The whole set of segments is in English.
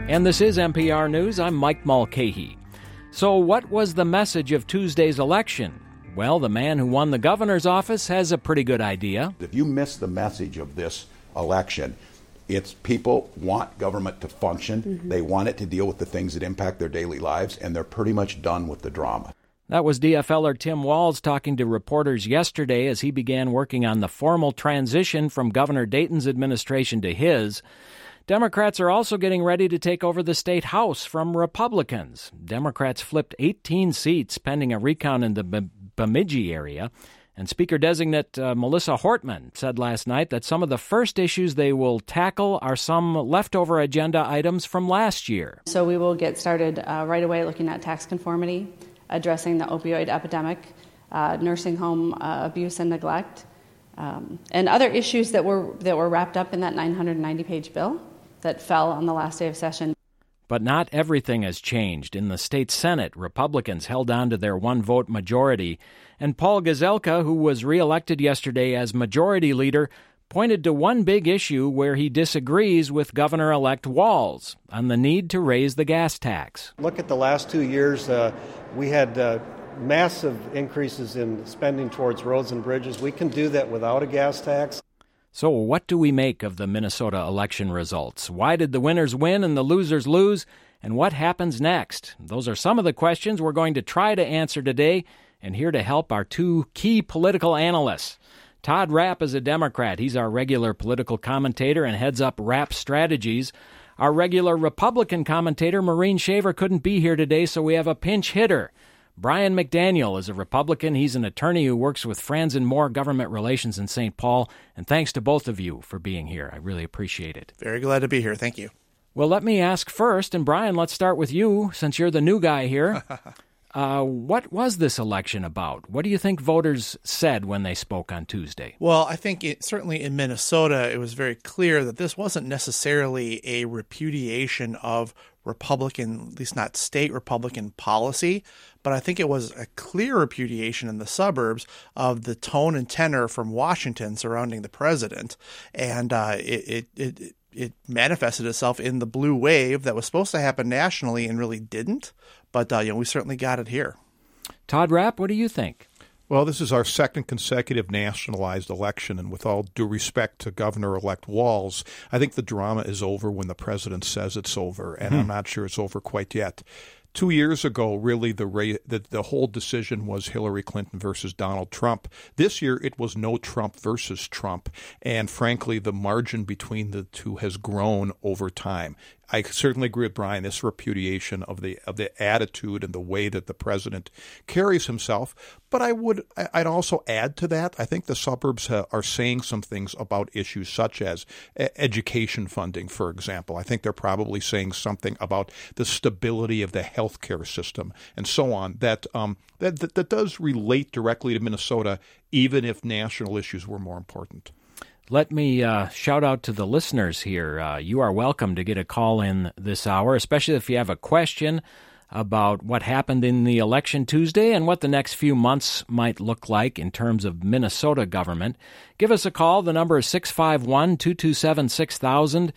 And this is NPR News. I'm Mike Mulcahy. So what was the message of Tuesday's election? Well, the man who won the governor's office has a pretty good idea. If you miss the message of this election, it's people want government to function. Mm-hmm. They want it to deal with the things that impact their daily lives, and they're pretty much done with the drama. That was DFLer Tim Walz talking to reporters yesterday as he began working on the formal transition from Governor Dayton's administration to his. Democrats are also getting ready to take over the state House from Republicans. Democrats flipped 18 seats pending a recount in the Bemidji area. And Speaker-designate Melissa Hortman said last night that some of the first issues they will tackle are some leftover agenda items from last year. So we will get started right away looking at tax conformity, addressing the opioid epidemic, nursing home abuse and neglect, and other issues that were wrapped up in that 990-page bill that fell on the last day of session. But not everything has changed. In the state Senate, Republicans held on to their one-vote majority, and Paul Gazelka, who was reelected yesterday as majority leader, pointed to one big issue where he disagrees with Governor-elect Walz on the need to raise the gas tax. Look at the last 2 years. We had massive increases in spending towards roads and bridges. We can do that without a gas tax. So what do we make of the Minnesota election results? Why did the winners win and the losers lose? And what happens next? Those are some of the questions we're going to try to answer today. And here to help are two key political analysts. Todd Rapp is a Democrat. He's our regular political commentator and heads up Rapp Strategies. Our regular Republican commentator, Maureen Shaver, couldn't be here today, so we have a pinch hitter. Brian McDaniel is a Republican. He's an attorney who works with Franzen Moore Government Relations in St. Paul. And thanks to both of you for being here. I really appreciate it. Very glad to be here. Thank you. Well, let me ask first, and Brian, let's start with you, since you're the new guy here. What was this election about? What do you think voters said when they spoke on Tuesday? Well, I think certainly in Minnesota, it was very clear that this wasn't necessarily a repudiation of Republican, at least not state Republican policy, but I think it was a clear repudiation in the suburbs of the tone and tenor from Washington surrounding the president. And it manifested itself in the blue wave that was supposed to happen nationally and really didn't. But we certainly got it here. Todd Rapp, what do you think? Well, this is our second consecutive nationalized election, and with all due respect to Governor-elect Walz, I think the drama is over when the president says it's over, and I'm not sure it's over quite yet. 2 years ago, really, the whole decision was Hillary Clinton versus Donald Trump. This year, it was no Trump versus Trump, and frankly, the margin between the two has grown over time. I certainly agree with Brian, this repudiation of the attitude and the way that the president carries himself. But I'd also add to that, I think the suburbs are saying some things about issues such as education funding, for example. I think they're probably saying something about the stability of the healthcare system and so on that does relate directly to Minnesota, even if national issues were more important. Let me shout out to the listeners here. You are welcome to get a call in this hour, especially if you have a question about what happened in the election Tuesday and what the next few months might look like in terms of Minnesota government. Give us a call. The number is 651-227-6000,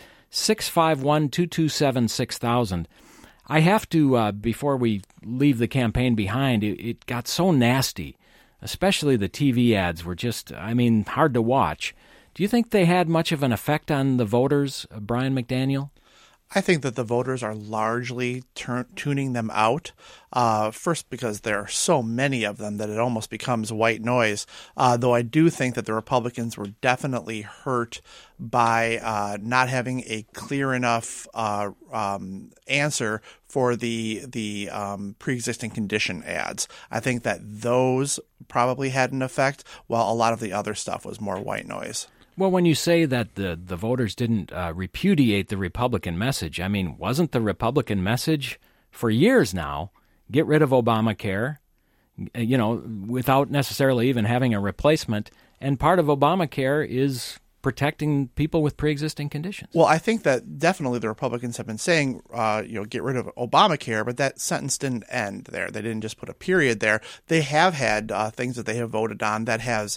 651-227-6000. I have to, before we leave the campaign behind, it got so nasty, especially the TV ads were just, hard to watch. Do you think they had much of an effect on the voters, Brian McDaniel? I think that the voters are largely tuning them out. First, because there are so many of them that it almost becomes white noise. Though I do think that the Republicans were definitely hurt by not having a clear enough answer for the pre-existing condition ads. I think that those probably had an effect, while a lot of the other stuff was more white noise. Well, when you say that the voters didn't repudiate the Republican message, wasn't the Republican message for years now, get rid of Obamacare, without necessarily even having a replacement, and part of Obamacare is protecting people with pre-existing conditions. Well, I think that definitely the Republicans have been saying, get rid of Obamacare, but that sentence didn't end there. They didn't just put a period there. They have had things that they have voted on that has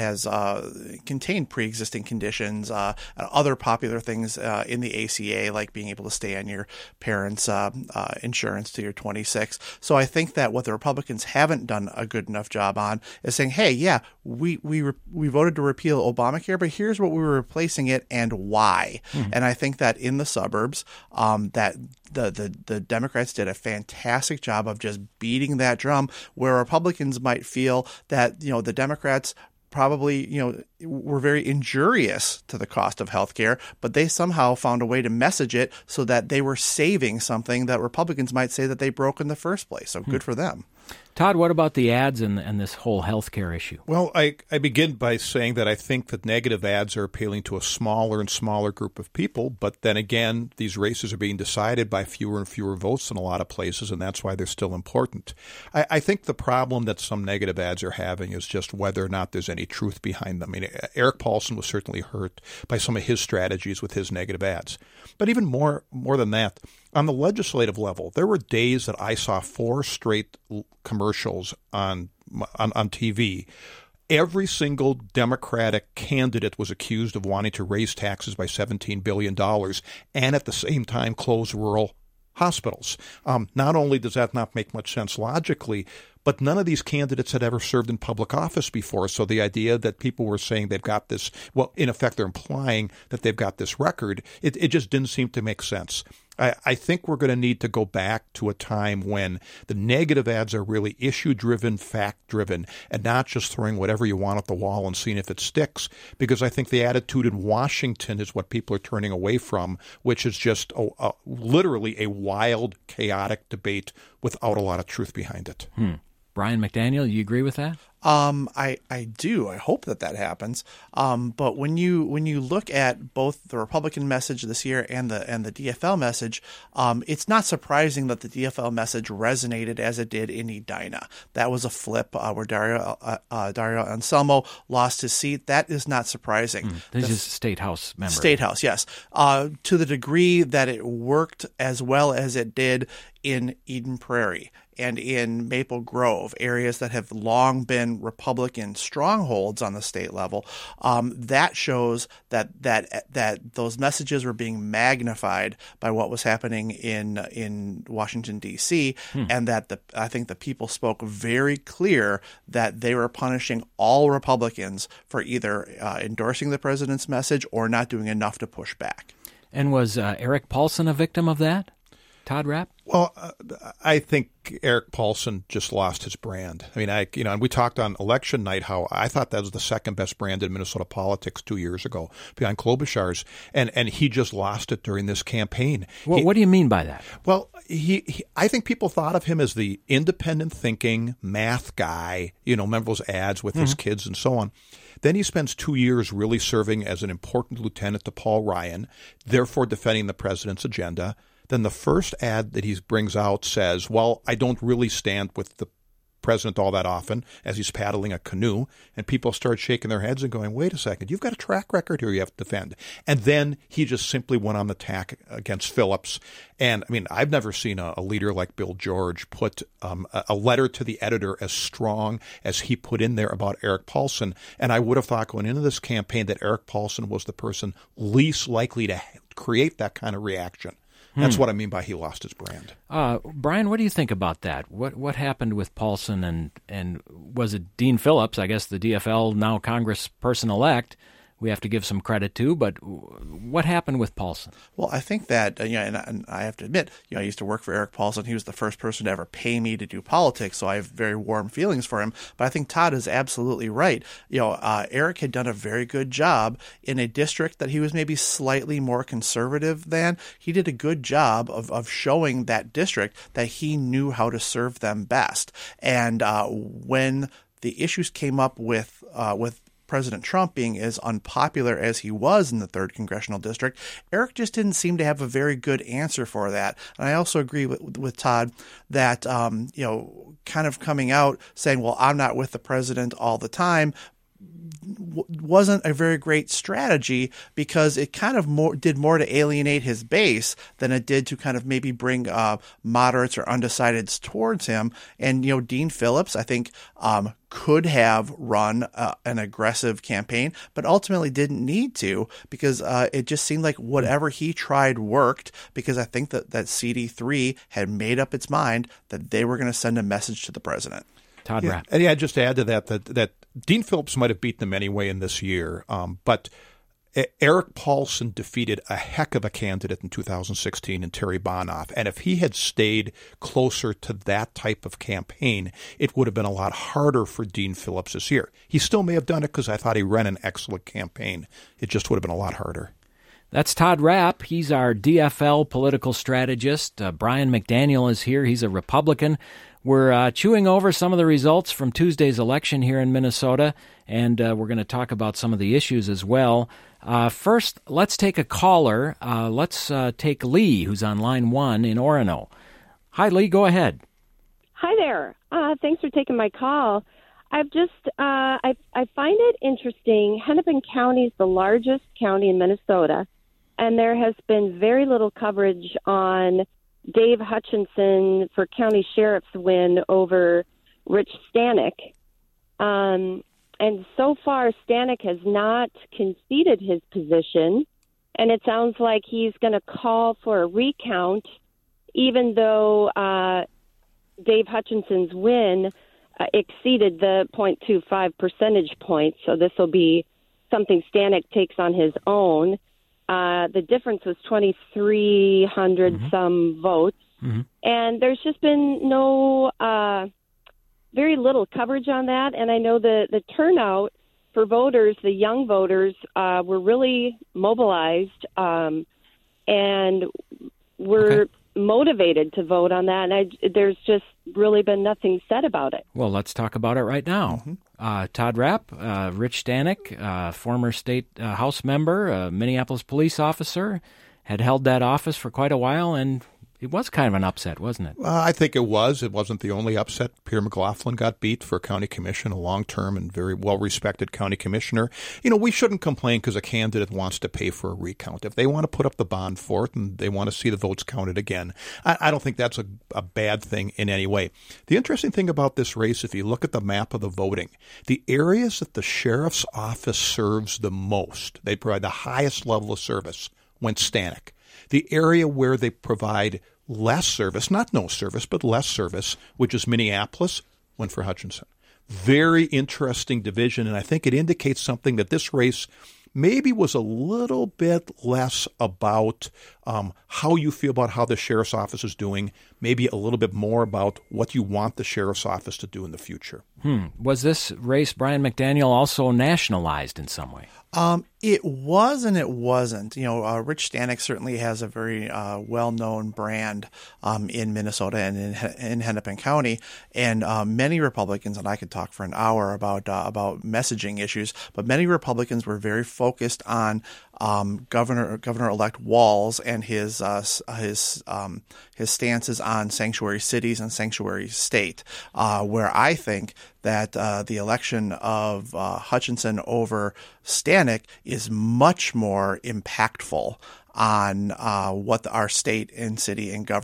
contained pre-existing conditions, other popular things in the ACA, like being able to stay on your parents' insurance till you're 26. So I think that what the Republicans haven't done a good enough job on is saying, hey, yeah, we voted to repeal Obamacare, but here's what we were replacing it and why. And I think that in the suburbs, that the Democrats did a fantastic job of just beating that drum, where Republicans might feel that, the Democrats probably, were very injurious to the cost of health care, but they somehow found a way to message it so that they were saving something that Republicans might say that they broke in the first place. So good for them. Todd, what about the ads and this whole health care issue? Well, I begin by saying that I think that negative ads are appealing to a smaller and smaller group of people, but then again, these races are being decided by fewer and fewer votes in a lot of places, and that's why they're still important. I think the problem that some negative ads are having is just whether or not there's any truth behind them. I mean, Erik Paulsen was certainly hurt by some of his strategies with his negative ads. But even more than that, on the legislative level, there were days that I saw 4 straight commercials on TV. Every single Democratic candidate was accused of wanting to raise taxes by $17 billion and at the same time close rural hospitals. Not only does that not make much sense logically, but none of these candidates had ever served in public office before. So the idea that people were saying they've got this, well, in effect, they're implying that they've got this record, it just didn't seem to make sense. I think we're going to need to go back to a time when the negative ads are really issue-driven, fact-driven, and not just throwing whatever you want at the wall and seeing if it sticks, because I think the attitude in Washington is what people are turning away from, which is just literally a wild, chaotic debate without a lot of truth behind it. Brian McDaniel, you agree with that? I do. I hope that happens. But when you look at both the Republican message this year and the DFL message, it's not surprising that the DFL message resonated as it did in Edina. That was a flip where Dario Anselmo lost his seat. That is not surprising. This is a State House member. State House, yes. To the degree that it worked as well as it did in Eden Prairie and in Maple Grove, areas that have long been Republican strongholds on the state level, that shows that those messages were being magnified by what was happening in Washington, D.C., and that I think the people spoke very clear that they were punishing all Republicans for either endorsing the president's message or not doing enough to push back. And was Erik Paulsen a victim of that? Todd Rapp? Well, I think Erik Paulsen just lost his brand. I mean, and we talked on election night how I thought that was the second best brand in Minnesota politics 2 years ago, behind Klobuchar's, and he just lost it during this campaign. Well, what do you mean by that? Well, I think people thought of him as the independent thinking math guy. Remember those ads with his kids and so on. Then he spends 2 years really serving as an important lieutenant to Paul Ryan, therefore defending the president's agenda. Then the first ad that he brings out says, well, I don't really stand with the president all that often, as he's paddling a canoe. And people start shaking their heads and going, wait a second, you've got a track record here you have to defend. And then he just simply went on the attack against Phillips. And I mean, I've never seen a leader like Bill George put a letter to the editor as strong as he put in there about Erik Paulsen. And I would have thought going into this campaign that Erik Paulsen was the person least likely to create that kind of reaction. That's what I mean by he lost his brand. Brian, what do you think about that? What happened with Paulsen and was it Dean Phillips, I guess the DFL now Congressperson-elect, we have to give some credit to, but what happened with Paulsen? Well, I think that, and I have to admit, I used to work for Erik Paulsen. He was the first person to ever pay me to do politics, so I have very warm feelings for him. But I think Todd is absolutely right. Erik had done a very good job in a district that he was maybe slightly more conservative than. He did a good job of showing that district that he knew how to serve them best. And when the issues came up with President Trump being as unpopular as he was in the 3rd Congressional District, Erik just didn't seem to have a very good answer for that. And I also agree with Todd that, kind of coming out saying, well, I'm not with the president all the time, wasn't a very great strategy because it kind of did more to alienate his base than it did to kind of maybe bring moderates or undecideds towards him. And, Dean Phillips, I think, could have run an aggressive campaign, but ultimately didn't need to because it just seemed like whatever he tried worked, because I think that CD3 had made up its mind that they were going to send a message to the president. Todd Rapp. And yeah, just to add to that Dean Phillips might have beaten them anyway in this year, but Eric Paulson defeated a heck of a candidate in 2016 in Terry Bonoff. And if he had stayed closer to that type of campaign, it would have been a lot harder for Dean Phillips this year. He still may have done it because I thought he ran an excellent campaign. It just would have been a lot harder. That's Todd Rapp. He's our DFL political strategist. Brian McDaniel is here. He's a Republican. We're chewing over some of the results from Tuesday's election here in Minnesota, and we're going to talk about some of the issues as well. First, let's take a caller. Let's take Lee, who's on line 1 in Orono. Hi, Lee. Go ahead. Hi there. Thanks for taking my call. I've just I find it interesting. Hennepin County is the largest county in Minnesota, and there has been very little coverage on Dave Hutchinson for county sheriff's win over Rich Stanek. And so far, Stanek has not conceded his position, and it sounds like he's going to call for a recount, even though Dave Hutchinson's win exceeded the 0.25 percentage points. So this will be something Stanek takes on his own. The difference was 2,300 some votes. And there's just been no, very little coverage on that. And I know the turnout for voters, the young voters, were really mobilized and were motivated to vote on that. And there's just really been nothing said about it. Well, let's talk about it right now. Todd Rapp, Rich Stanek, former state House member, Minneapolis police officer, had held that office for quite a while, and it was kind of an upset, wasn't it? I think it was. It wasn't the only upset. Pierre McLaughlin got beat for county commission, a long-term and very well-respected county commissioner. We shouldn't complain because a candidate wants to pay for a recount. If they want to put up the bond for it and they want to see the votes counted again, I don't think that's a bad thing in any way. The interesting thing about this race, if you look at the map of the voting, the areas that the sheriff's office serves the most, they provide the highest level of service, went Stanek. The area where they provide less service, not no service, but less service, which is Minneapolis, went for Hutchinson. Very interesting division, and I think it indicates something that this race maybe was a little bit less about how you feel about how the sheriff's office is doing, maybe a little bit more about what you want the sheriff's office to do in the future. Was this race, Brian McDaniel, also nationalized in some way? It was and it wasn't. Rich Stanek certainly has a very well-known brand in Minnesota and in Hennepin County, and many Republicans, and I could talk for an hour about messaging issues, but many Republicans were very focused on Governor-elect Walz and his stances on sanctuary cities and sanctuary state, where I think that the election of Hutchinson over Stanek is much more impactful on what our state and city and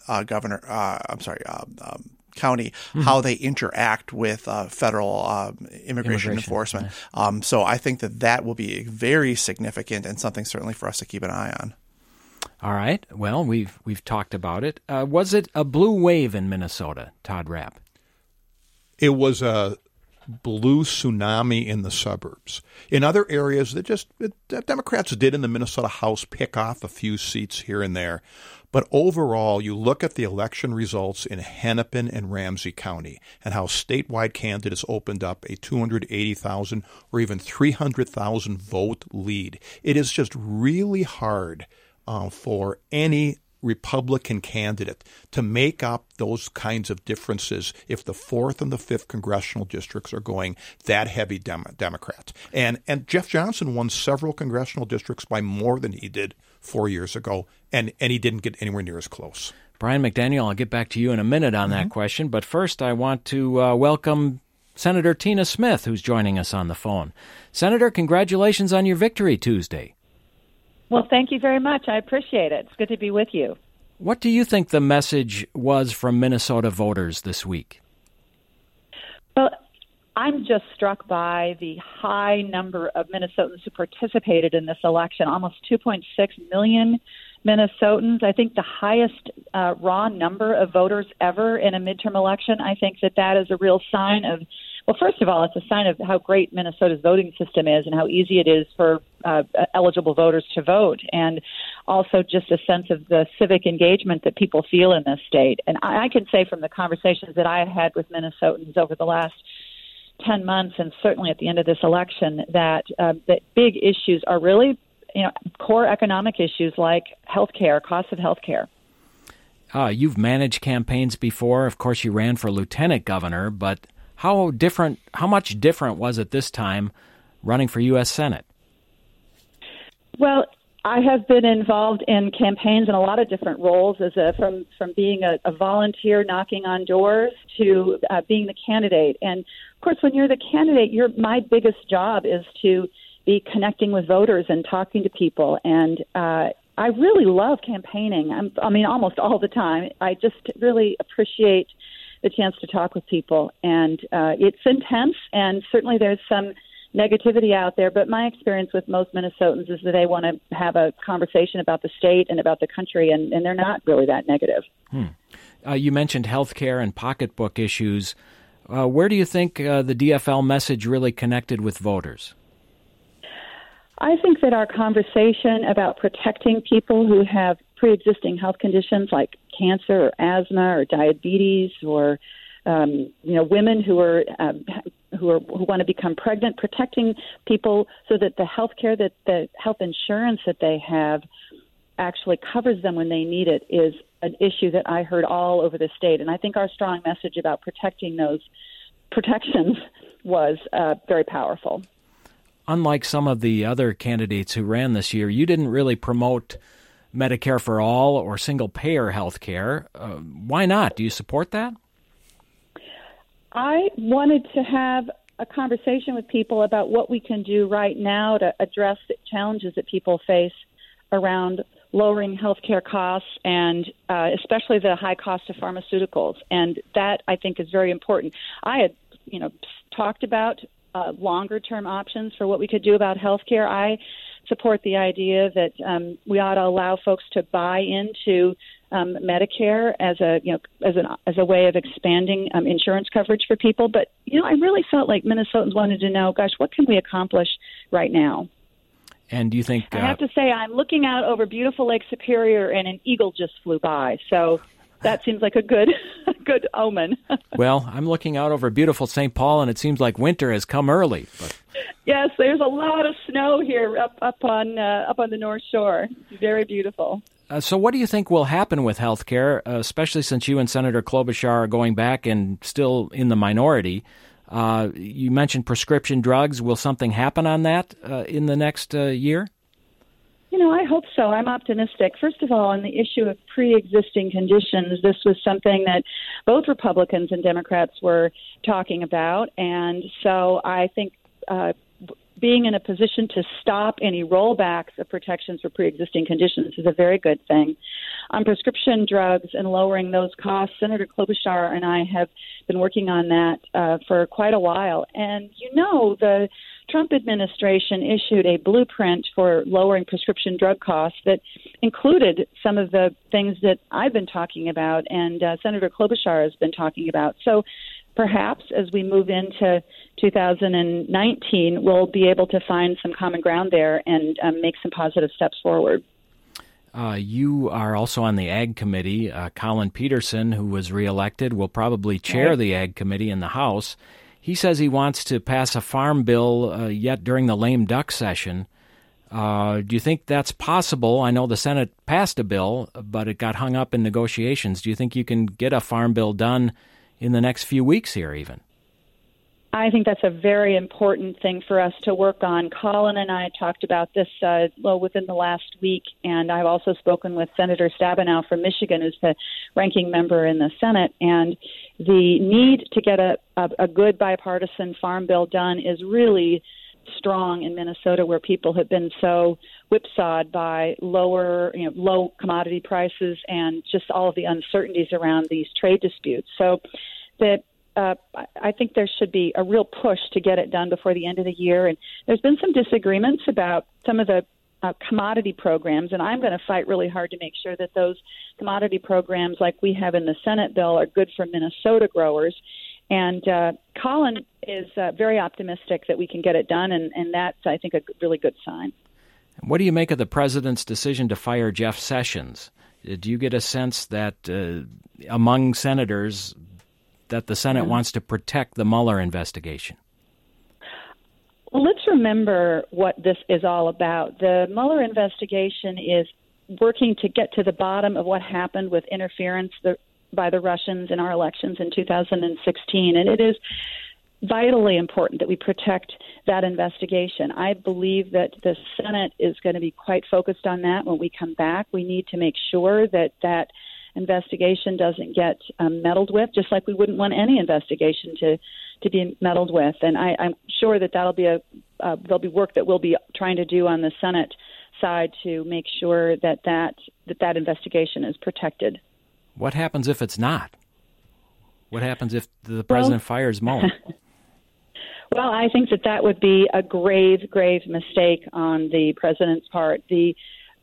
county, how they interact with federal immigration enforcement. Right. So I think that will be very significant and something certainly for us to keep an eye on. All right. Well, we've talked about it. Was it a blue wave in Minnesota, Todd Rapp? It was a blue tsunami in the suburbs. In other areas, Democrats did in the Minnesota House pick off a few seats here and there. But overall, you look at the election results in Hennepin and Ramsey County and how statewide candidates opened up a 280,000 or even 300,000 vote lead. It is just really hard for any Republican candidate to make up those kinds of differences if the 4th and the 5th congressional districts are going that heavy Democrat. And Jeff Johnson won several congressional districts by more than he did 4 years ago, and he didn't get anywhere near as close. Brian McDaniel, I'll get back to you in a minute on that question, but first I want to welcome Senator Tina Smith, who's joining us on the phone. Senator, congratulations on your victory Tuesday. Well, thank you very much. I appreciate it. It's good to be with you. What do you think the message was from Minnesota voters this week? Well, I'm just struck by the high number of Minnesotans who participated in this election, almost 2.6 million Minnesotans. I think the highest raw number of voters ever in a midterm election. I think that is a real sign of, well, first of all, it's a sign of how great Minnesota's voting system is and how easy it is for eligible voters to vote, and also just a sense of the civic engagement that people feel in this state. And I can say from the conversations that I had with Minnesotans over the last 10 months, and certainly at the end of this election, that big issues are really, core economic issues like healthcare, cost of healthcare. You've managed campaigns before. Of course, you ran for lieutenant governor, but how much different was it this time running for U.S. Senate? Well, I have been involved in campaigns in a lot of different roles, from being a volunteer knocking on doors to being the candidate. And of course, when you're the candidate, my biggest job is to be connecting with voters and talking to people. And I really love campaigning. Almost all the time. I just really appreciate the chance to talk with people. And it's intense, and certainly there's some negativity out there, but my experience with most Minnesotans is that they want to have a conversation about the state and about the country, and they're not really that negative. You mentioned health care and pocketbook issues. Where do you think the DFL message really connected with voters? I think that our conversation about protecting people who have pre-existing health conditions like cancer or asthma or diabetes or women who want to become pregnant, protecting people so that the health care, that the health insurance that they have actually covers them when they need it, is an issue that I heard all over the state. And I think our strong message about protecting those protections was very powerful. Unlike some of the other candidates who ran this year, you didn't really promote Medicare for all or single-payer health care. Why not? Do you support that? I wanted to have a conversation with people about what we can do right now to address the challenges that people face around lowering healthcare costs and especially the high cost of pharmaceuticals. And that, I think, is very important. I had, talked about longer-term options for what we could do about healthcare. I support the idea that we ought to allow folks to buy into Medicare as a way of expanding insurance coverage for people. But, I really felt like Minnesotans wanted to know, gosh, what can we accomplish right now? And do you think... I have to say, I'm looking out over beautiful Lake Superior, and an eagle just flew by. So that seems like a good omen. Well, I'm looking out over beautiful St. Paul, and it seems like winter has come early. But... Yes, there's a lot of snow here up on the North Shore. It's very beautiful. So what do you think will happen with health care, especially since you and Senator Klobuchar are going back and still in the minority? You mentioned prescription drugs. Will something happen on that in the next year? I hope so. I'm optimistic. First of all, on the issue of pre-existing conditions, this was something that both Republicans and Democrats were talking about. And so I think being in a position to stop any rollbacks of protections for pre-existing conditions is a very good thing. On prescription drugs and lowering those costs, Senator Klobuchar and I have been working on that for quite a while. And, the Trump administration issued a blueprint for lowering prescription drug costs that included some of the things that I've been talking about and Senator Klobuchar has been talking about. So perhaps as we move into 2019, we'll be able to find some common ground there and make some positive steps forward. You are also on the Ag Committee. Colin Peterson, who was reelected, will probably chair the Ag Committee in the House. He says he wants to pass a farm bill yet during the lame duck session. Do you think that's possible? I know the Senate passed a bill, but it got hung up in negotiations. Do you think you can get a farm bill done in the next few weeks here even? I think that's a very important thing for us to work on. Colin and I talked about this within the last week, and I've also spoken with Senator Stabenow from Michigan, who's the ranking member in the Senate, and the need to get a good bipartisan farm bill done is really strong in Minnesota, where people have been so whipsawed by low commodity prices and just all of the uncertainties around these trade disputes. So I think there should be a real push to get it done before the end of the year. And there's been some disagreements about some of the commodity programs, and I'm going to fight really hard to make sure that those commodity programs like we have in the Senate bill are good for Minnesota growers. And Colin is very optimistic that we can get it done, and that's, I think, a really good sign. What do you make of the president's decision to fire Jeff Sessions? Do you get a sense that among senators that the Senate wants to protect the Mueller investigation? Well, let's remember what this is all about. The Mueller investigation is working to get to the bottom of what happened with interference by the Russians in our elections in 2016, and it is vitally important that we protect that investigation. I believe that the Senate is going to be quite focused on that when we come back. We need to make sure that that investigation doesn't get meddled with, just like we wouldn't want any investigation to be meddled with. And I'm sure that there'll be work that we'll be trying to do on the Senate side to make sure that investigation is protected. What happens if it's not? What happens if the president fires Mueller? Well, I think that would be a grave, grave mistake on the president's part. The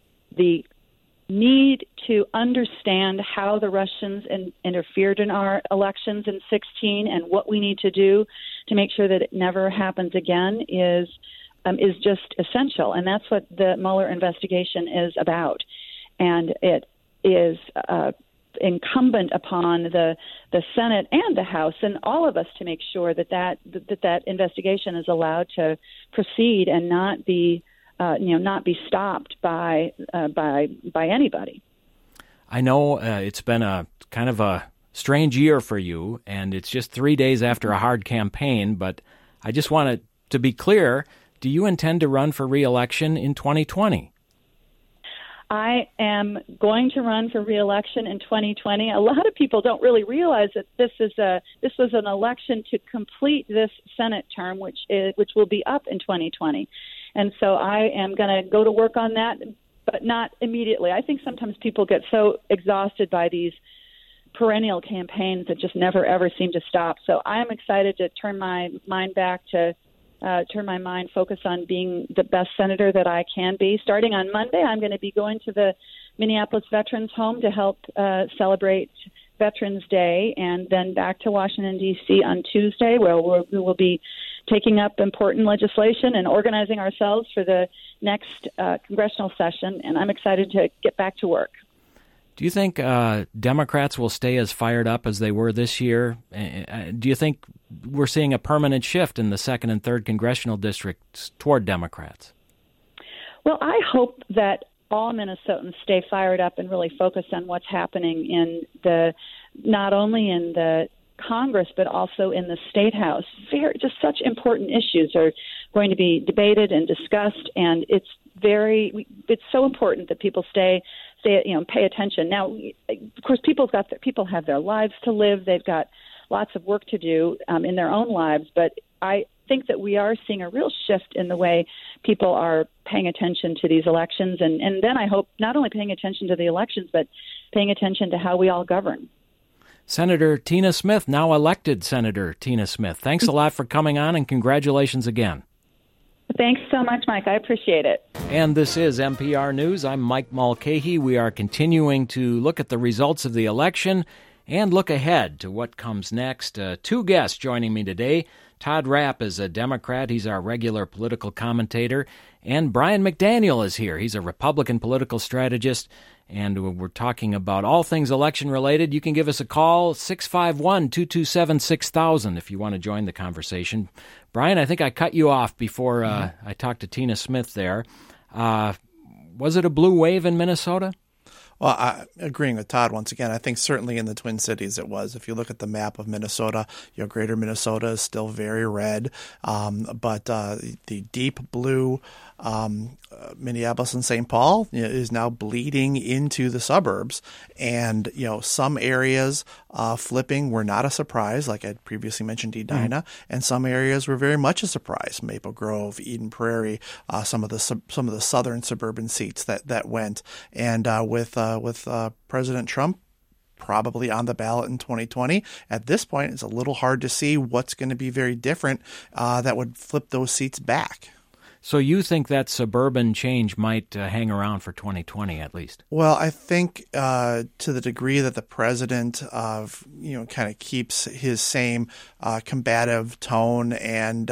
need to understand how the Russians interfered in our elections in 2016 and what we need to do to make sure that it never happens again is just essential. And that's what the Mueller investigation is about. And it is incumbent upon the Senate and the House and all of us to make sure that investigation is allowed to proceed and not be stopped by anybody. I know it's been a kind of a strange year for you, and it's just 3 days after a hard campaign, but I just wanted to be clear, do you intend to run for re-election in 2020? I am going to run for re-election in 2020. A lot of people don't really realize that this was an election to complete this Senate term, which will be up in 2020. And so I am going to go to work on that, but not immediately. I think sometimes people get so exhausted by these perennial campaigns that just never, ever seem to stop. So I am excited to turn my mind, focus on being the best senator that I can be. Starting on Monday, I'm going to be going to the Minneapolis Veterans Home to help celebrate Veterans Day, and then back to Washington, D.C. on Tuesday, where we will be taking up important legislation and organizing ourselves for the next congressional session, and I'm excited to get back to work. Do you think Democrats will stay as fired up as they were this year? Do you think we're seeing a permanent shift in the 2nd and 3rd congressional districts toward Democrats? Well, I hope that all Minnesotans stay fired up and really focused on what's happening not only in the Congress, but also in the State House. Just such important issues are going to be debated and discussed, and it's so important that people pay attention. Now, of course, people have their lives to live. They've got lots of work to do in their own lives, but I think that we are seeing a real shift in the way people are paying attention to these elections, and then I hope not only paying attention to the elections, but paying attention to how we all govern. Senator Tina Smith, now elected Senator Tina Smith, thanks a lot for coming on, and congratulations again. Thanks so much, Mike. I appreciate it. And this is NPR News. I'm Mike Mulcahy. We are continuing to look at the results of the election and look ahead to what comes next. 2 guests joining me today. Todd Rapp is a Democrat. He's our regular political commentator. And Brian McDaniel is here. He's a Republican political strategist. And we're talking about all things election-related. You can give us a call, 651-227-6000, if you want to join the conversation. Brian, I think I cut you off before I talked to Tina Smith there. Was it a blue wave in Minnesota? Well, agreeing with Todd once again, I think certainly in the Twin Cities it was. If you look at the map of Minnesota, greater Minnesota is still very red, but the deep blue Minneapolis and St. Paul is now bleeding into the suburbs. And, some areas flipping were not a surprise, like I previously mentioned Edina, and some areas were very much a surprise. Maple Grove, Eden Prairie, some of the southern suburban seats that went. And with President Trump probably on the ballot in 2020. At this point, it's a little hard to see what's going to be very different that would flip those seats back. So you think that suburban change might hang around for 2020 at least? Well, I think to the degree that the president kind of keeps his same combative tone and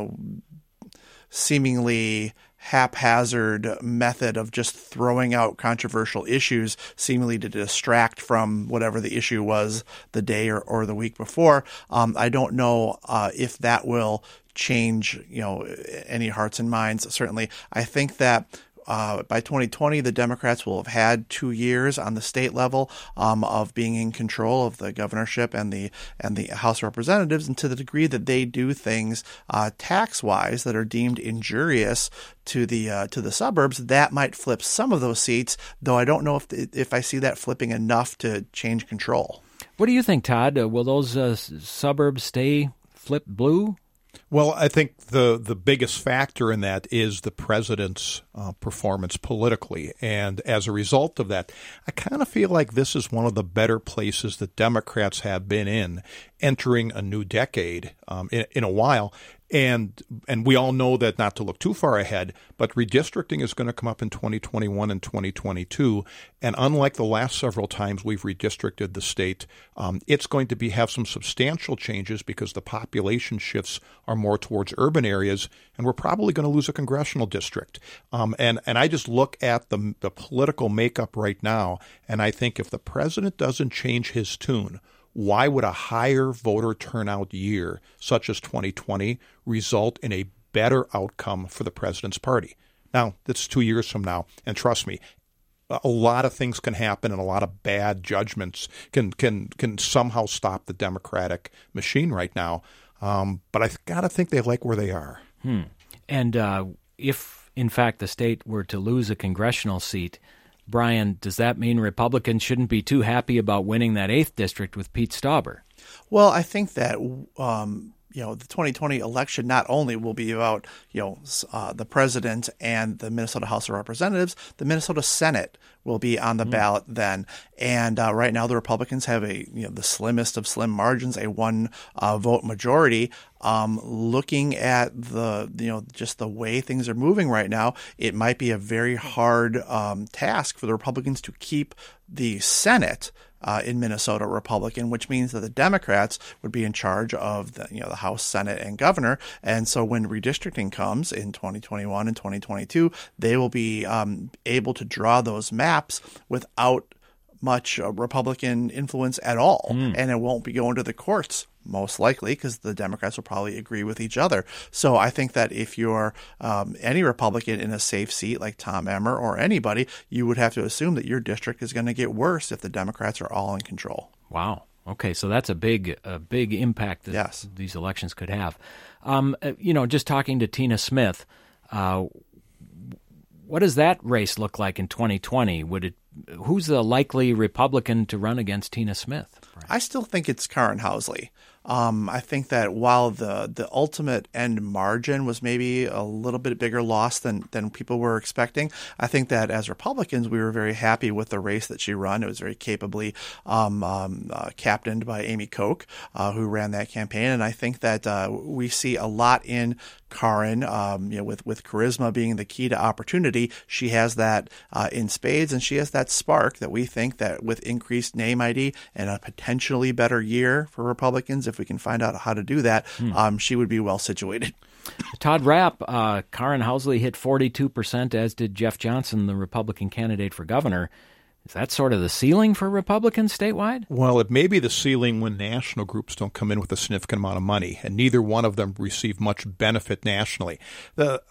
seemingly haphazard method of just throwing out controversial issues seemingly to distract from whatever the issue was the day or the week before. I don't know if that will change, any hearts and minds. Certainly, I think that by 2020, the Democrats will have had 2 years on the state level of being in control of the governorship and the House of Representatives, and to the degree that they do things tax-wise that are deemed injurious to the suburbs, that might flip some of those seats. Though I don't know if I see that flipping enough to change control. What do you think, Todd? Will those suburbs stay flip blue? Well, I think the biggest factor in that is the president's performance politically. And as a result of that, I kind of feel like this is one of the better places that Democrats have been in entering a new decade in a while. And we all know that not to look too far ahead, but redistricting is going to come up in 2021 and 2022. And unlike the last several times we've redistricted the state, it's going to have some substantial changes because the population shifts are more towards urban areas, and we're probably going to lose a congressional district. And I just look at the political makeup right now, and I think if the president doesn't change his tune, why would a higher voter turnout year, such as 2020, result in a better outcome for the president's party? Now, that's 2 years from now, and trust me, a lot of things can happen, and a lot of bad judgments can somehow stop the Democratic machine right now. But I gotta think they like where they are. And if, in fact, the state were to lose a congressional seat, Brian, does that mean Republicans shouldn't be too happy about winning that 8th district with Pete Stauber? Well, I think that the 2020 election not only will be about the president and the Minnesota House of Representatives, the Minnesota Senate will be on the ballot then. And right now the Republicans have the slimmest of slim margins, a 1 vote majority. Looking at just the way things are moving right now, it might be a very hard task for the Republicans to keep the Senate in Minnesota Republican, which means that the Democrats would be in charge of the House, Senate, and governor. And so when redistricting comes in 2021 and 2022, they will be able to draw those maps without much Republican influence at all. And it won't be going to the courts, most likely, because the Democrats will probably agree with each other. So I think that if you're any Republican in a safe seat like Tom Emmer or anybody, you would have to assume that your district is going to get worse if the Democrats are all in control. Wow. Okay, so that's a big impact that these elections could have. Just talking to Tina Smith, what does that race look like in 2020? Who's the likely Republican to run against Tina Smith? I still think it's Karin Housley. I think that while the ultimate end margin was maybe a little bit bigger loss than people were expecting, I think that as Republicans, we were very happy with the race that she ran. It was very capably captained by Amy Koch, who ran that campaign. And I think that we see a lot in Karin, with charisma being the key to opportunity. She has that in spades, and she has that spark that we think that with increased name ID and a potentially better year for Republicans, if we can find out how to do that, she would be well situated. Todd Rapp, Karin Housley hit 42%, as did Jeff Johnson, the Republican candidate for governor. Is that sort of the ceiling for Republicans statewide? Well, it may be the ceiling when national groups don't come in with a significant amount of money, and neither one of them receive much benefit nationally.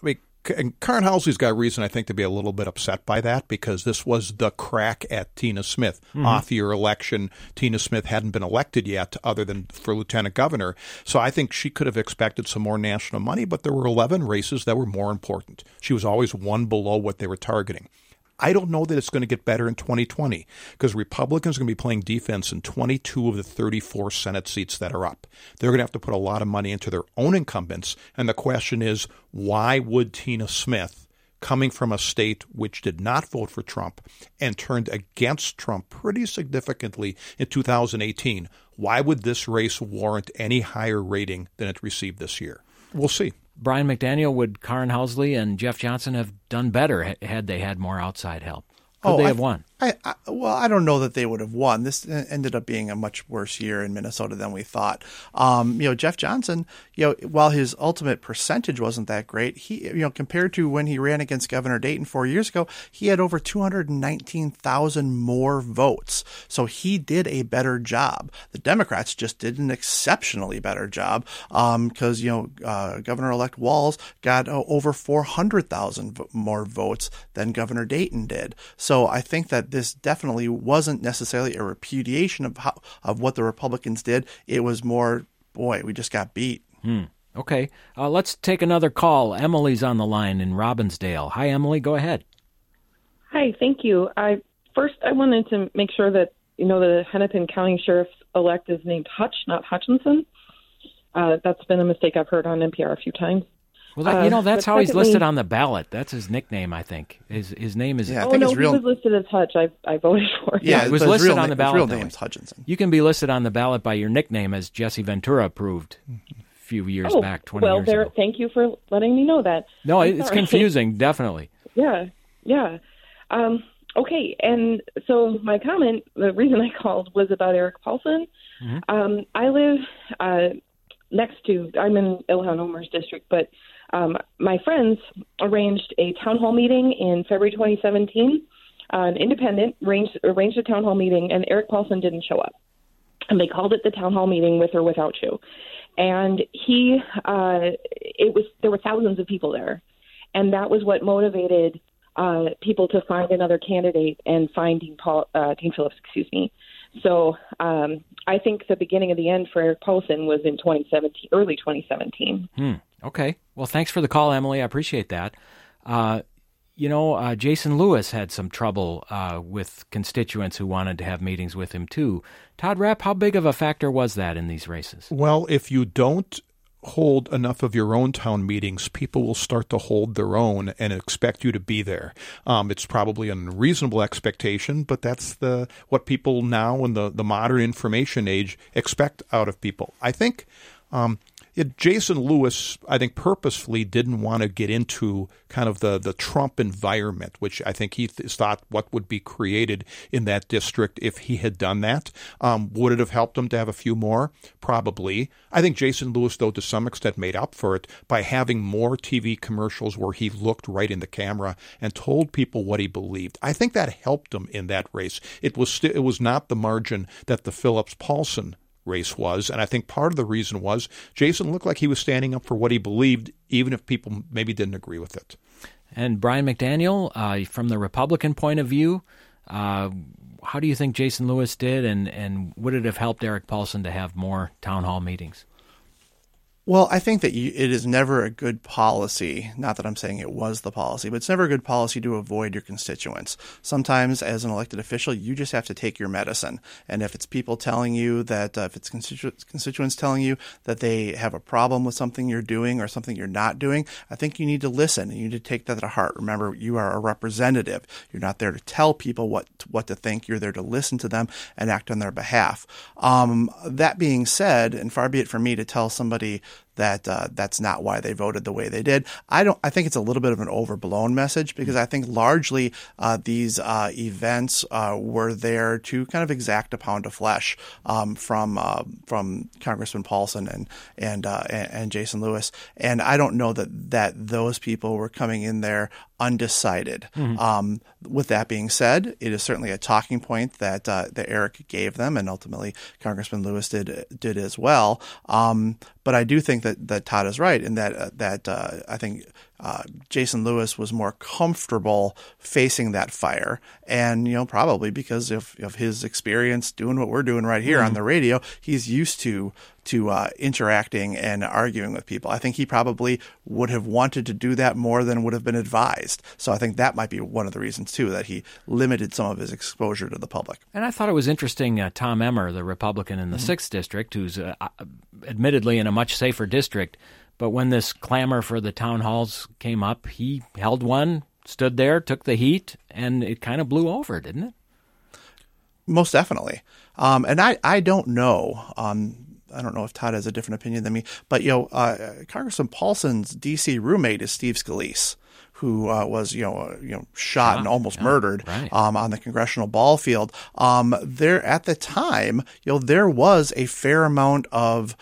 And Karen Housley's got reason, I think, to be a little bit upset by that, because this was the crack at Tina Smith. Off-year election, Tina Smith hadn't been elected yet other than for lieutenant governor. So I think she could have expected some more national money, but there were 11 races that were more important. She was always one below what they were targeting. I don't know that it's going to get better in 2020 because Republicans are going to be playing defense in 22 of the 34 Senate seats that are up. They're going to have to put a lot of money into their own incumbents. And the question is, why would Tina Smith, coming from a state which did not vote for Trump and turned against Trump pretty significantly in 2018, why would this race warrant any higher rating than it received this year? We'll see. Brian McDaniel, would Karen Housley and Jeff Johnson have done better had they had more outside help? Could they have won? I don't know that they would have won. This ended up being a much worse year in Minnesota than we thought. Jeff Johnson, while his ultimate percentage wasn't that great, he, compared to when he ran against Governor Dayton 4 years ago, he had over 219,000 more votes. So he did a better job. The Democrats just did an exceptionally better job because, Governor-elect Walz got over 400,000 more votes than Governor Dayton did. So I think that this definitely wasn't necessarily a repudiation of what the Republicans did. It was more, we just got beat. Okay. Let's take another call. Emily's on the line in Robbinsdale. Hi, Emily. Go ahead. Hi. Thank you. I wanted to make sure that, the Hennepin County Sheriff-elect is named Hutch, not Hutchinson. That's been a mistake I've heard on NPR a few times. Well, that's how he's listed on the ballot. That's his nickname, I think. His name is... Yeah, I think he was listed as Hutch. I voted for him. Yeah, it was listed on the ballot. His real name's Hutchinson. You can be listed on the ballot by your nickname, as Jesse Ventura proved a few years back, 20 years ago. Thank you for letting me know that. No, it's confusing, definitely. Yeah. Okay, and so my comment, the reason I called was about Eric Paulson. Mm-hmm. I live I'm in Ilhan Omer's district, but my friends arranged a town hall meeting in February 2017. An independent arranged a town hall meeting, and Eric Paulson didn't show up. And they called it the town hall meeting with or without you. And there were thousands of people there, and that was what motivated people to find another candidate and find Dean Phillips. So I think the beginning of the end for Eric Paulson was in early 2017. Okay. Well, thanks for the call, Emily. I appreciate that. Jason Lewis had some trouble with constituents who wanted to have meetings with him, too. Todd Rapp, how big of a factor was that in these races? Well, if you don't hold enough of your own town meetings, people will start to hold their own and expect you to be there. It's probably an unreasonable expectation, but that's what people now in the modern information age expect out of people. I think Jason Lewis, I think, purposefully didn't want to get into kind of the Trump environment, which I think he thought what would be created in that district if he had done that. Would it have helped him to have a few more? Probably. I think Jason Lewis, though, to some extent made up for it by having more TV commercials where he looked right in the camera and told people what he believed. I think that helped him in that race. It was not the margin that the Phillips-Paulson race was, and I think part of the reason was Jason looked like he was standing up for what he believed, even if people maybe didn't agree with it. And Brian McDaniel, from the Republican point of view, how do you think Jason Lewis did, and would it have helped Eric Paulson to have more town hall meetings? Well, I think that it is never a good policy, not that I'm saying it was the policy, but it's never a good policy to avoid your constituents. Sometimes as an elected official, you just have to take your medicine. And if it's people telling you that, if it's constituents telling you that they have a problem with something you're doing or something you're not doing, I think you need to listen and you need to take that to heart. Remember, you are a representative. You're not there to tell people what to think. You're there to listen to them and act on their behalf. That being said, and far be it from me to tell somebody that that's not why they voted the way they did. I think it's a little bit of an overblown message because I think largely these events were there to kind of exact a pound of flesh from Congressman Paulson and Jason Lewis. And I don't know that those people were coming in there undecided. Mm-hmm. With that being said, it is certainly a talking point that Eric gave them, and ultimately Congressman Lewis did as well. But I do think that Todd is right in that I think Jason Lewis was more comfortable facing that fire. And, probably because of his experience doing what we're doing right here on the radio, he's used to interacting and arguing with people. I think he probably would have wanted to do that more than would have been advised. So I think that might be one of the reasons, too, that he limited some of his exposure to the public. And I thought it was interesting, Tom Emmer, the Republican in the 6th District, who's admittedly in a much safer district, but when this clamor for the town halls came up, he held one, stood there, took the heat, and it kind of blew over, didn't it? Most definitely. And I don't know. I don't know if Todd has a different opinion than me, but Congressman Paulson's D.C. roommate is Steve Scalise, who was shot and almost murdered on the congressional ball field. There at the time, there was a fair amount of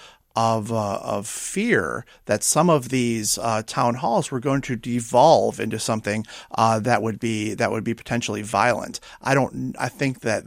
fear that some of these town halls were going to devolve into something that would be potentially violent. I think that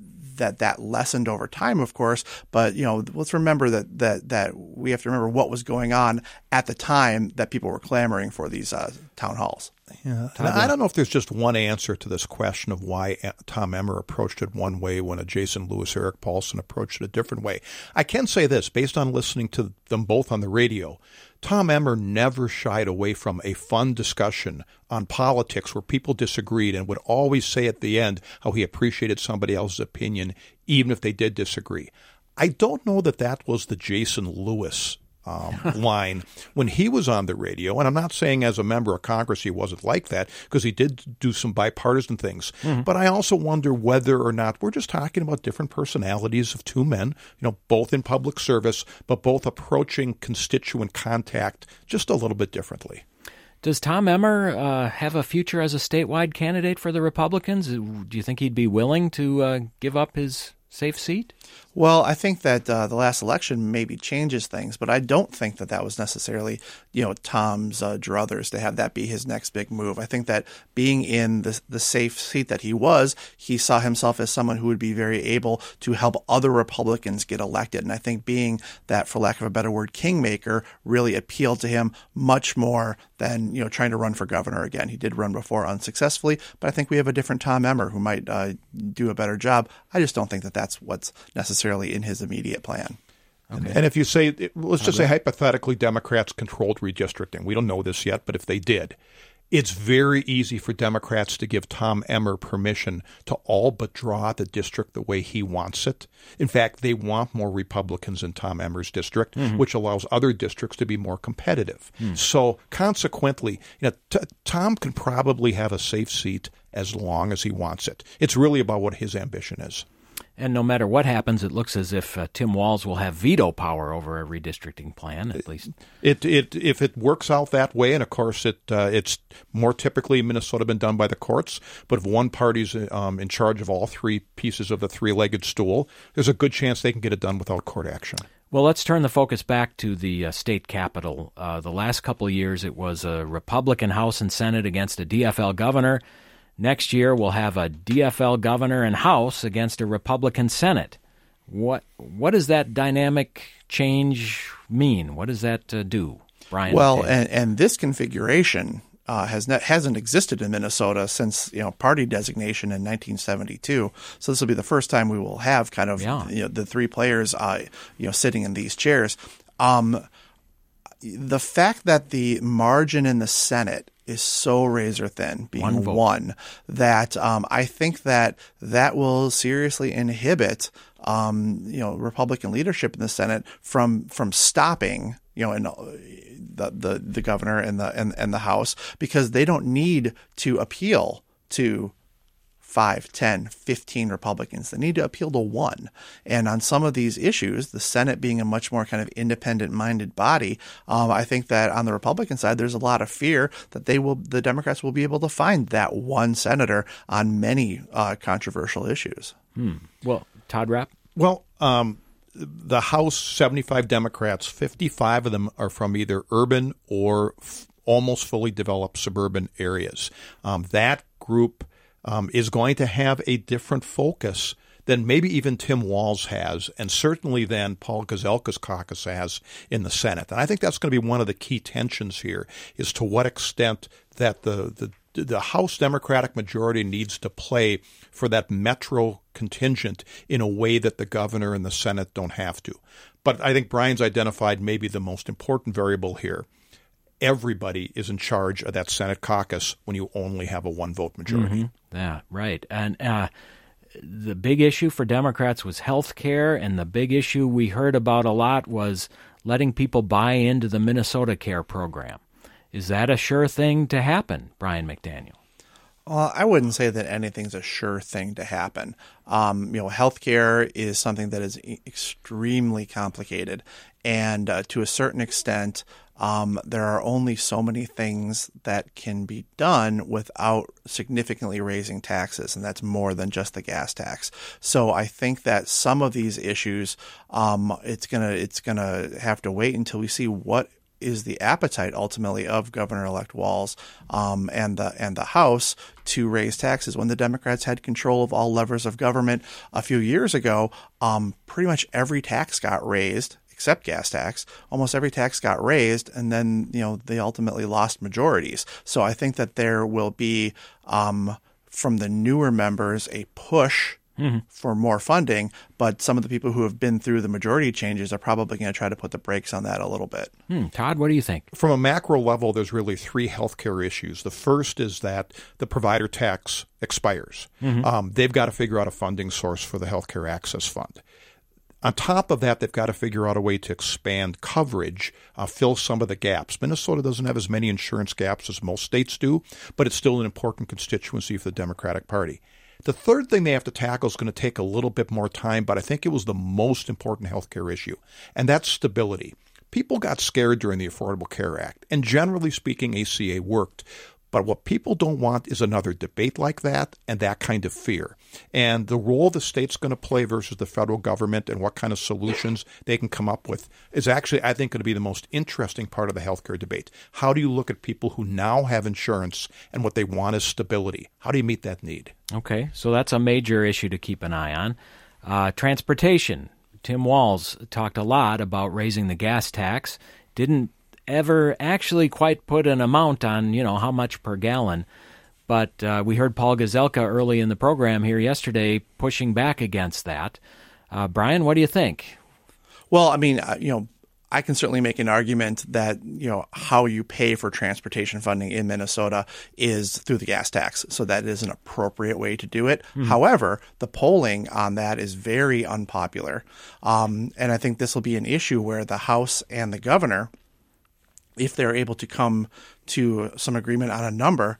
lessened over time, of course, but let's remember that we have to remember what was going on at the time that people were clamoring for these town halls. Yeah, I don't know if there's just one answer to this question of why Tom Emmer approached it one way when a Jason Lewis or Eric Paulson approached it a different way. I can say this, based on listening to them both on the radio, Tom Emmer never shied away from a fun discussion on politics where people disagreed and would always say at the end how he appreciated somebody else's opinion, even if they did disagree. I don't know that was the Jason Lewis line when he was on the radio. And I'm not saying as a member of Congress he wasn't like that, because he did do some bipartisan things. Mm-hmm. But I also wonder whether or not we're just talking about different personalities of two men, both in public service, but both approaching constituent contact just a little bit differently. Does Tom Emmer have a future as a statewide candidate for the Republicans? Do you think he'd be willing to give up his safe seat? Well, I think that the last election maybe changes things, but I don't think that was necessarily, Tom's druthers to have that be his next big move. I think that being in the safe seat that he saw himself as someone who would be very able to help other Republicans get elected. And I think being that, for lack of a better word, kingmaker really appealed to him much more than, trying to run for governor again. He did run before unsuccessfully, but I think we have a different Tom Emmer who might do a better job. I just don't think that that's what's necessarily in his immediate plan. Okay. And if you say, let's just say hypothetically Democrats controlled redistricting. We don't know this yet, but if they did, it's very easy for Democrats to give Tom Emmer permission to all but draw the district the way he wants it. In fact, they want more Republicans in Tom Emmer's district, which allows other districts to be more competitive. So consequently, Tom can probably have a safe seat as long as he wants it. It's really about what his ambition is. And no matter what happens, it looks as if Tim Walz will have veto power over a redistricting plan, at least. If it works out that way, and of course it's more typically in Minnesota been done by the courts, but if one party's in charge of all three pieces of the three-legged stool, there's a good chance they can get it done without court action. Well, let's turn the focus back to the state capitol. The last couple of years, it was a Republican House and Senate against a DFL governor. Next year, we'll have a DFL governor and House against a Republican Senate. What does that dynamic change mean? What does that do, Brian? Well, and this configuration hasn't existed in Minnesota since party designation in 1972. So this will be the first time we will have kind of the three players sitting in these chairs. The fact that the margin in the Senate is so razor thin, being one that I think that will seriously inhibit Republican leadership in the Senate from stopping the governor and the House, because they don't need to appeal to 5, 10, 15 Republicans. They need to appeal to one. And on some of these issues, the Senate being a much more kind of independent-minded body, I think that on the Republican side, there's a lot of fear that the Democrats will be able to find that one senator on many controversial issues. Well, Todd Rapp? Well, the House, 75 Democrats, 55 of them are from either urban or almost fully developed suburban areas. That group is going to have a different focus than maybe even Tim Walz has, and certainly than Paul Gazelka's caucus has in the Senate. And I think that's going to be one of the key tensions here, is to what extent that the House Democratic majority needs to play for that metro contingent in a way that the governor and the Senate don't have to. But I think Brian's identified maybe the most important variable here. Everybody is in charge of that Senate caucus when you only have a one-vote majority. Mm-hmm. Yeah, right. And the big issue for Democrats was health care, and the big issue we heard about a lot was letting people buy into the Minnesota Care program. Is that a sure thing to happen, Brian McDaniel? Well, I wouldn't say that anything's a sure thing to happen. Healthcare is something that is extremely complicated, and to a certain extent, there are only so many things that can be done without significantly raising taxes, and that's more than just the gas tax. So I think that some of these issues, it's gonna have to wait until we see what is the appetite ultimately of Governor-elect Walz and the House to raise taxes. When the Democrats had control of all levers of government a few years ago, pretty much every tax got raised except gas tax. Almost every tax got raised, and then they ultimately lost majorities. So I think that there will be from the newer members a push for more funding, but some of the people who have been through the majority changes are probably going to try to put the brakes on that a little bit. Todd, what do you think? From a macro level, there's really three healthcare issues. The first is that the provider tax expires. They've got to figure out a funding source for the Healthcare Access Fund. On top of that, they've got to figure out a way to expand coverage, fill some of the gaps. Minnesota doesn't have as many insurance gaps as most states do, but it's still an important constituency for the Democratic Party. The third thing they have to tackle is going to take a little bit more time, but I think it was the most important healthcare issue, and that's stability. People got scared during the Affordable Care Act, and generally speaking, ACA worked. But what people don't want is another debate like that and that kind of fear. And the role the state's going to play versus the federal government and what kind of solutions they can come up with is actually, I think, going to be the most interesting part of the healthcare debate. How do you look at people who now have insurance and what they want is stability? How do you meet that need? Okay, so that's a major issue to keep an eye on. Transportation. Tim Walz talked a lot about raising the gas tax. Didn't ever actually quite put an amount on, how much per gallon. But we heard Paul Gazelka early in the program here yesterday pushing back against that. Brian, what do you think? Well, I mean, I can certainly make an argument that, how you pay for transportation funding in Minnesota is through the gas tax. So that is an appropriate way to do it. However, the polling on that is very unpopular. And I think this will be an issue where the House and the governor, if they're able to come to some agreement on a number,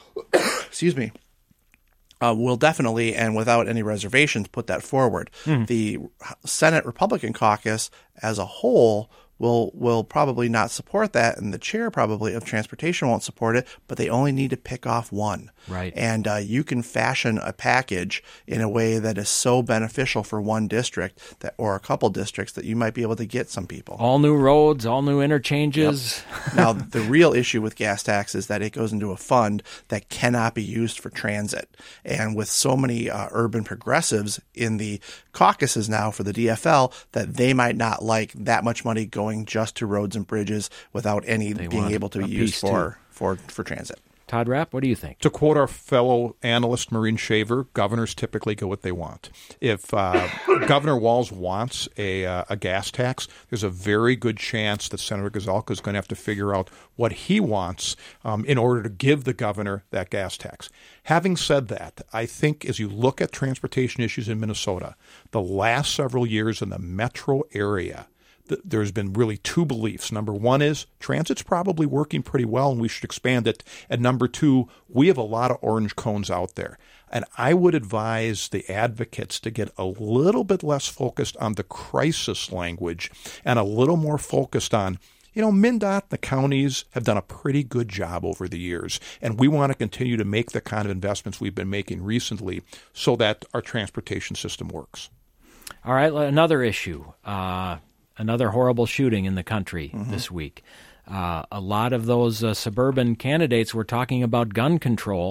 will definitely and without any reservations put that forward. The Senate Republican caucus as a whole will probably not support that, and the chair probably of transportation won't support it, but they only need to pick off one. Right. And you can fashion a package in a way that is so beneficial for one district or a couple districts that you might be able to get some people. All new roads, all new interchanges. Yep. Now, the real issue with gas tax is that it goes into a fund that cannot be used for transit. And with so many urban progressives in the caucuses now for the DFL, that they might not like that much money going just to roads and bridges without any being able to be used for transit. Todd Rapp, what do you think? To quote our fellow analyst, Maureen Shaver, governors typically get what they want. If Governor Walz wants a gas tax, there's a very good chance that Senator Gazelka is going to have to figure out what he wants in order to give the governor that gas tax. Having said that, I think as you look at transportation issues in Minnesota, the last several years in the metro area, there's been really two beliefs. Number one is transit's probably working pretty well and we should expand it. And number two, we have a lot of orange cones out there. And I would advise the advocates to get a little bit less focused on the crisis language and a little more focused on, MnDOT, the counties have done a pretty good job over the years. And we want to continue to make the kind of investments we've been making recently so that our transportation system works. All right, another issue. Another horrible shooting in the country this week. A lot of those suburban candidates were talking about gun control,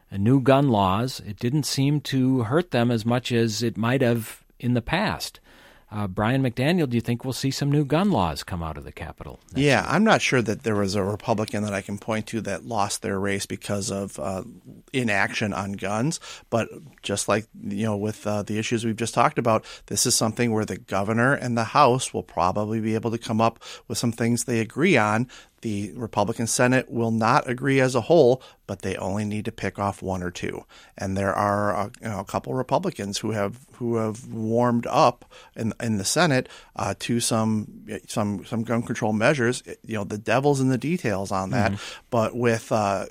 new gun laws, it didn't seem to hurt them as much as it might have in the past. Brian McDaniel, do you think we'll see some new gun laws come out of the Capitol? Yeah, I'm not sure that there was a Republican that I can point to that lost their race because of inaction on guns. But just like with the issues we've just talked about, this is something where the governor and the House will probably be able to come up with some things they agree on. The Republican Senate will not agree as a whole, but they only need to pick off one or two. And there are a couple Republicans who have warmed up in the Senate to some gun control measures. The devil's in the details on that. Mm-hmm. But with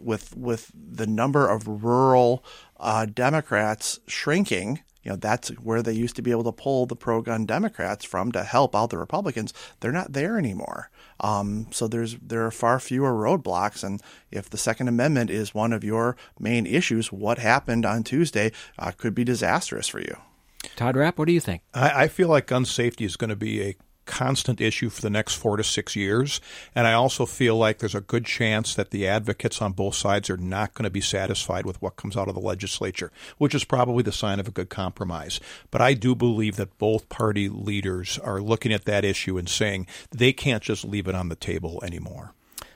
the number of rural Democrats shrinking, that's where they used to be able to pull the pro-gun Democrats from to help out the Republicans. They're not there anymore. So there are far fewer roadblocks. And if the Second Amendment is one of your main issues, what happened on Tuesday could be disastrous for you. Todd Rapp, what do you think? I feel like gun safety is going to be a constant issue for the next 4 to 6 years. And I also feel like there's a good chance that the advocates on both sides are not going to be satisfied with what comes out of the legislature, which is probably the sign of a good compromise. But I do believe that both party leaders are looking at that issue and saying they can't just leave it on the table anymore.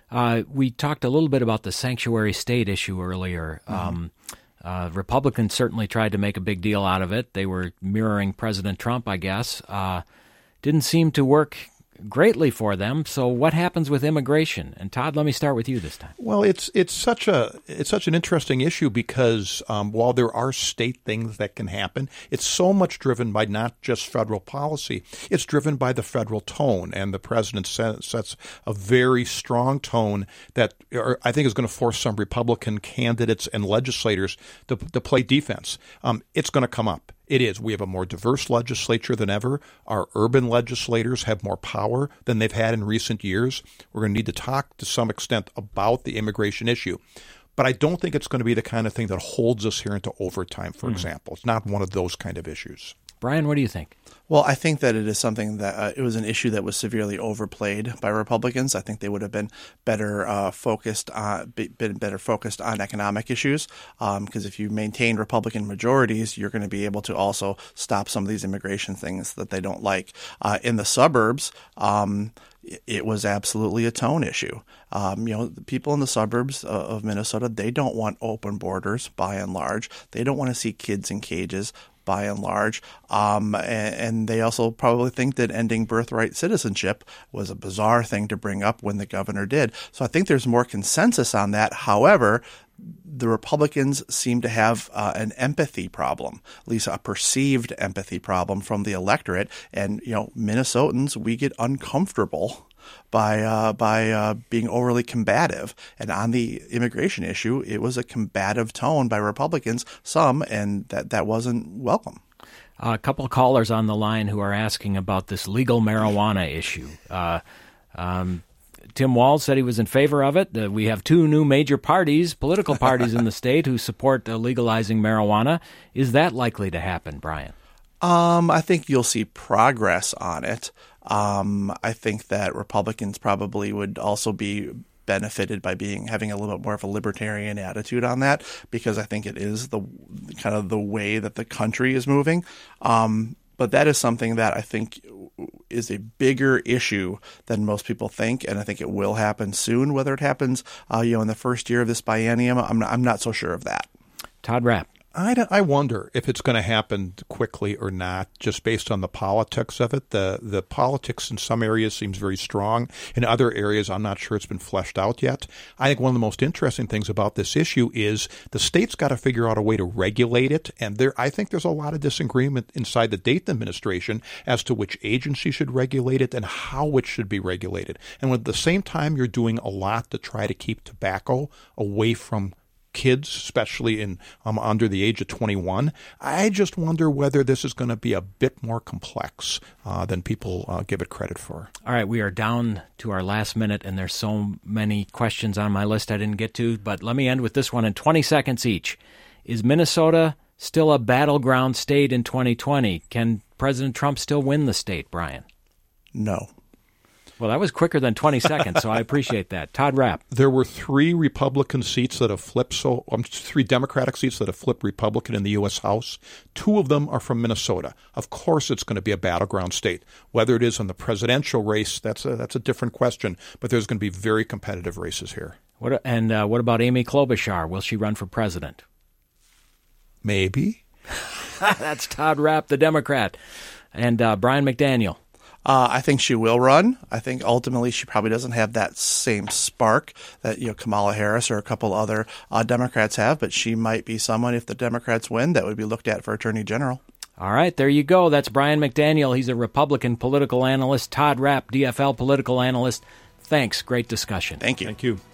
We talked a little bit about the sanctuary state issue earlier. Mm-hmm. Republicans certainly tried to make a big deal out of it. They were mirroring President Trump, I guess. Didn't seem to work greatly for them. So what happens with immigration? And Todd, let me start with you this time. Well, it's such an interesting issue because while there are state things that can happen, it's so much driven by not just federal policy. It's driven by the federal tone, and the president sets a very strong tone that I think is going to force some Republican candidates and legislators to play defense. It's going to come up. It is. We have a more diverse legislature than ever. Our urban legislators have more power than they've had in recent years. We're going to need to talk to some extent about the immigration issue. But I don't think it's going to be the kind of thing that holds us here into overtime, for example. It's not one of those kind of issues. Brian, what do you think? Well, I think that it is something that it was an issue that was severely overplayed by Republicans. I think they would have been better focused on economic issues because if you maintain Republican majorities, you're going to be able to also stop some of these immigration things that they don't like. In the suburbs, it was absolutely a tone issue. The people in the suburbs of Minnesota, they don't want open borders by and large. They don't want to see kids in cages by and large. And they also probably think that ending birthright citizenship was a bizarre thing to bring up when the governor did. So I think there's more consensus on that. However, the Republicans seem to have an empathy problem, at least a perceived empathy problem from the electorate. And, Minnesotans, we get uncomfortable by being overly combative. And on the immigration issue, it was a combative tone by Republicans, and that wasn't welcome. A couple of callers on the line who are asking about this legal marijuana issue. Tim Walz said he was in favor of it. We have two new major political parties in the state who support legalizing marijuana. Is that likely to happen, Brian? I think you'll see progress on it. I think that Republicans probably would also be benefited by having a little bit more of a libertarian attitude on that, because I think it is the kind of the way that the country is moving. But that is something that I think is a bigger issue than most people think, and I think it will happen soon. Whether it happens, in the first year of this biennium, I'm not so sure of that. Todd Rapp. I wonder if it's going to happen quickly or not, just based on the politics of it. The politics in some areas seems very strong. In other areas, I'm not sure it's been fleshed out yet. I think one of the most interesting things about this issue is the state's got to figure out a way to regulate it. And I think there's a lot of disagreement inside the Dayton administration as to which agency should regulate it and how it should be regulated. And at the same time, you're doing a lot to try to keep tobacco away from kids, especially in under the age of 21. I just wonder whether this is going to be a bit more complex than people give it credit for. All right, we are down to our last minute, and there's so many questions on my list I didn't get to, but let me end with this one in 20 seconds each. Is Minnesota still a battleground state in 2020? Can President Trump still win the state, Brian? No. Well, that was quicker than 20 seconds, so I appreciate that. Todd Rapp. There were 3 Republican seats that have flipped, 3 Democratic seats that have flipped Republican in the U.S. House. 2 of them are from Minnesota. Of course it's going to be a battleground state. Whether it is in the presidential race, that's a different question, but there's going to be very competitive races here. What about Amy Klobuchar? Will she run for president? Maybe. That's Todd Rapp, the Democrat. And Brian McDaniel. I think she will run. I think ultimately she probably doesn't have that same spark that Kamala Harris or a couple other Democrats have, but she might be someone, if the Democrats win, that would be looked at for Attorney General. All right, there you go. That's Brian McDaniel. He's a Republican political analyst. Todd Rapp, DFL political analyst. Thanks. Great discussion. Thank you. Thank you.